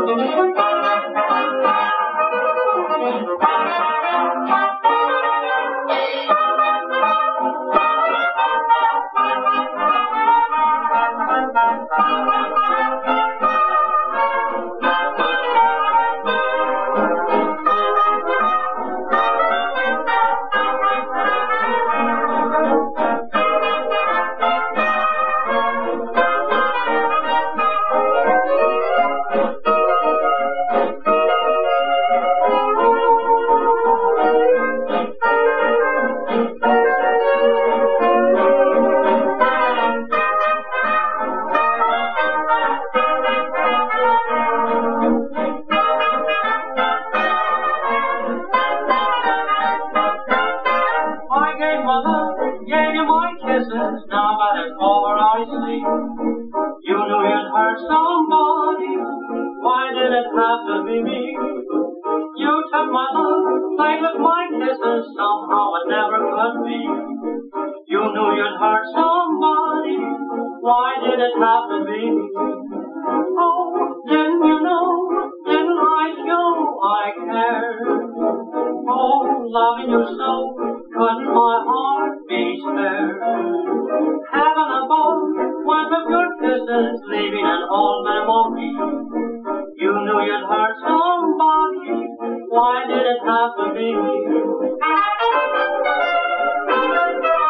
Gave you my kisses, now that it's over I see. You knew you'd hurt somebody, why did it have to be me? You took my love, played with my kisses, somehow it never could be. You knew you'd hurt somebody, why did it have to be? Oh, didn't you know, didn't I show I cared? Oh, loving you so, couldn't my heart be spared? Having a ball with of your kisses, leaving an old memory. You knew you'd hurt somebody, why did it have to be?